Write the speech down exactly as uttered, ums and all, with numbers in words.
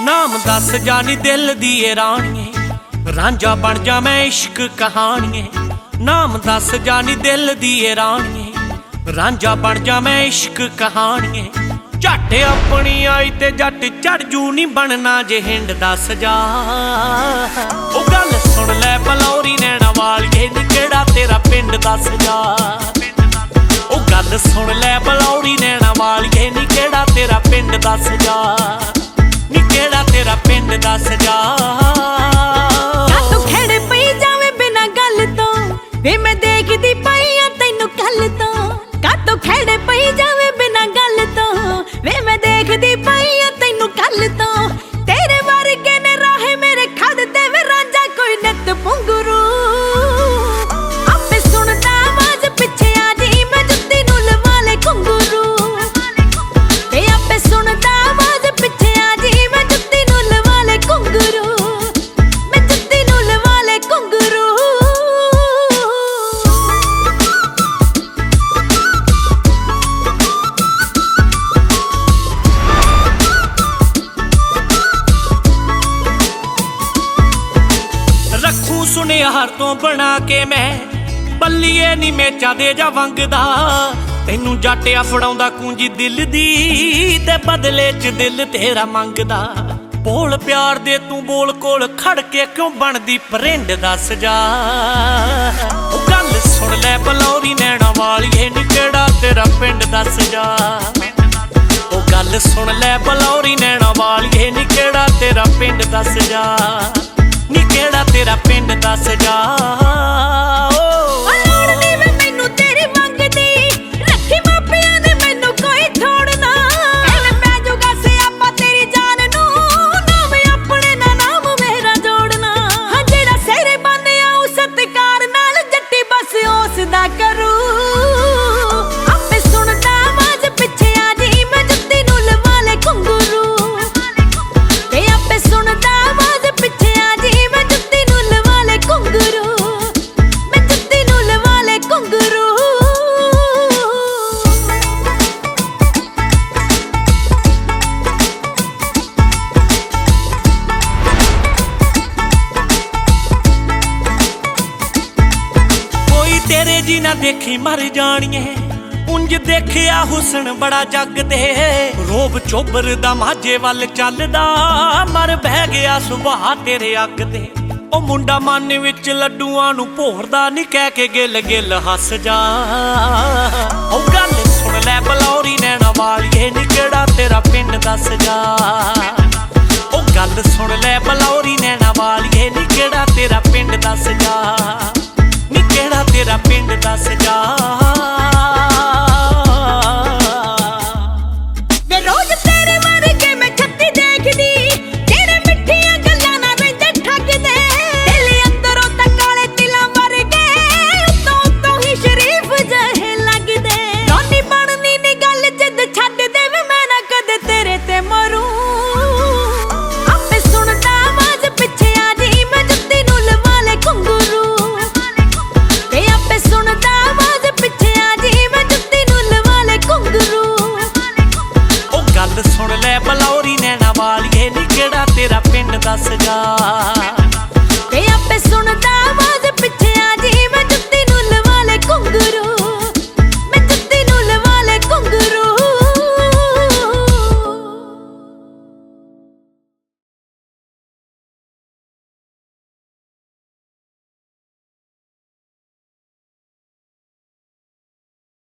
नाम दस जानी दिल दिए रानिए, रांझा बन जा मैं इश्क कहानिए। नाम दस जानी दिल दिए रानिए, रांझा बन जा मैं इश्क कहानिए। झट अपनी आई ते जट चढ़ जू नी बनना जे हिंड दस जा। ओ गल सुन लै बलौरी नैना वालिए नी केड़ा तेरा पिंड दस जा। ओ गल सुन लै बलौरी नैना वालिए नी केड़ा तेरा पिंड दस जा। नी केड़ा तेरा पिंड दस जा। कातों खेड़े पई जावे बिना गल तो, वे मैं देखदी पई आ तैनू कल तो। कातों खेड़े पई जावे बिना गल तो, वे मैं देखदी पई आ तैनू कल तो। तेरे वर्गे ने राहे मेरे खद ते वे रांझा कोई नत पुंगरू। आपे सुनदा आवाज पिछे आ जी मैं जुत्ती नू लवा ले घुंगरू। ते आपे सुनदा आवाज पिछे आ जी मैं जुत्ती नू लवा ले घुंगरू। मैं जुत्ती नू लवा ले घुंगरू। रखू सुनिहार तो बना के मैं बल्लीए नी मेचा दे जा वंगदा। तैनू जाटिया फड़ाउंदा कुंजी दिल दी ते बदले च दिल तेरा मंगदा। बोल प्यार दे तू बोल कोल खड़ के क्यों बनदी परिंड दस जा। ओ गल सुन लै बलौरी नैना वालिए नी केड़ा तेरा पिंड दस जा। ओ गल सुन लै बलौरी नैना वालिए नी केड़ा तेरा पिंड दस जा। नी केड़ा तेरा पिंड दस जा। तेरे जी ना देखी मर जानिए, उंज देखिया हुसन बड़ा जग दे। रोब चोबर दा माझे वल चलदा, मर बह गया सुभाह तेरे अग दे। ओ मुंडा मन विच लड्डूआं नू भोरदा नी कह के गिल गिल हस जा। ओ गल सुन लै बलौरी नैना वालिए नी केड़ा तेरा पिंड दस जा। ओ गल सुन लै बलौरी नैना वालिए नी केड़ा तेरा पिंड दस जा। नी केड़ा तेरा पिंड दस जा। वे रोज तेरे वर्गे मैं छत्ती देखदी, जेड़े मिठियां गल्लां ना रंज ठगदे। दिल अंदरों तक काले तिलां वर्गे, उत्तों उत्तों ही शरीफ जहे लगदे। रोनी बननी नी गल जिद छड्ड दे वे मैं ना कदे तेरे ते मरूं। आपे सुनदा आवाज पिछे आ जी मैं जुत्ती नू लवा ले घुंगरू। सुनदा आवाज पिछे आ जी मैं जुत्ती नू लवा ले घुंगरू। ओ गल सुन लै बलौरी नैना वालिए नी केड़ा तेरा पिंड दस जा।